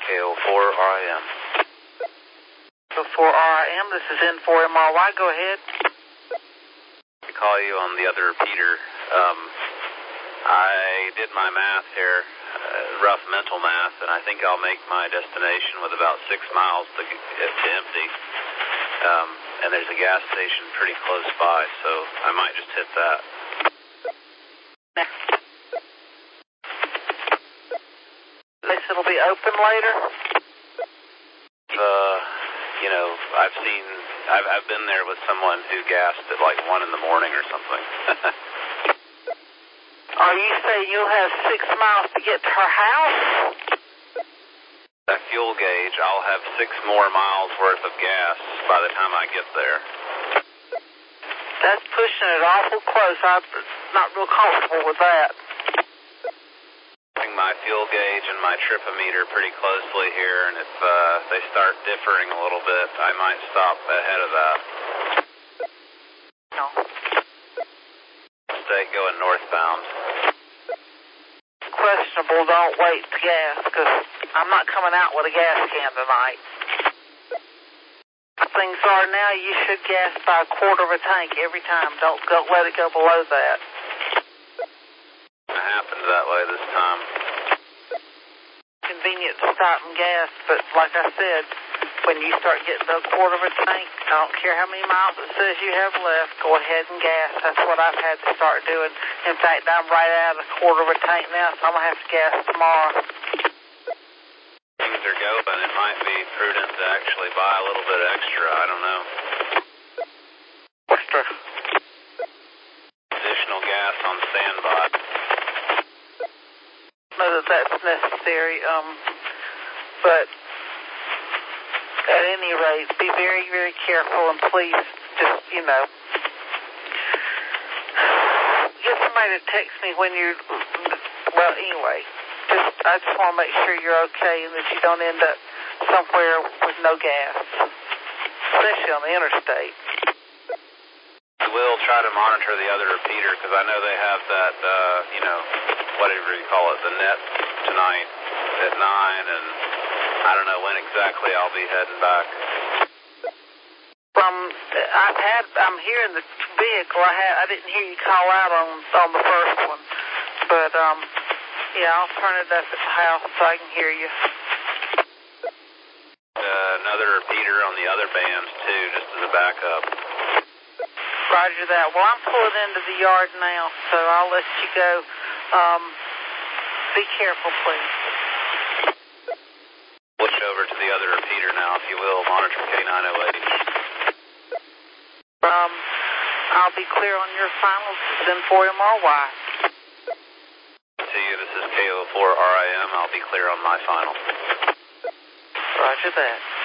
KO4RIM. KO4RIM, this is N4MRY, go ahead. I call you on the other repeater. I did my math here, rough mental math, and I think I'll make my destination with about 6 miles to empty. And there's a gas station pretty close by, so I might just hit that. It'll be open later? I've been there with someone who gassed at like 1 in the morning or something. Are you saying you'll have 6 miles to get to her house? That fuel gauge, I'll have 6 more miles worth of gas by the time I get there. That's pushing it awful close. I'm not real comfortable with that. My fuel gauge and my tripometer pretty closely here, and if they start differing a little bit, I might stop ahead of that. No. Stay going northbound. Questionable, don't wait to gas, because I'm not coming out with a gas can tonight. Things are now, you should gas by a quarter of a tank every time. Don't let it go below that. It happened that way this time. Convenient to stop and gas, but like I said, when you start getting to a quarter of a tank, I don't care how many miles it says you have left, go ahead and gas. That's what I've had to start doing. In fact, I'm right out of a quarter of a tank now, so I'm going to have to gas tomorrow. Things are going. It might be prudent to actually buy a little bit extra. I don't know. Extra? Additional gas on standby. Know that that's necessary, but at any rate, be very, very careful, and please just, get somebody to text me when you're, well, anyway, I just want to make sure you're okay and that you don't end up somewhere with no gas, especially on the interstate. I will try to monitor the other repeater, because I know they have that, whatever you call it, the net tonight at 9, and I don't know when exactly I'll be heading back. I'm here in the vehicle. I didn't hear you call out on the first one, but I'll turn it up at the house so I can hear you. Another repeater on the other bands too, just as a backup. Roger that. Well, I'm pulling into the yard now, so I'll let you go. Be careful, please. Switch over to the other repeater now, if you will. Monitor K908. I'll be clear on your final. This is N4MRY. To you, this is KO4RIM. I'll be clear on my final. Roger that.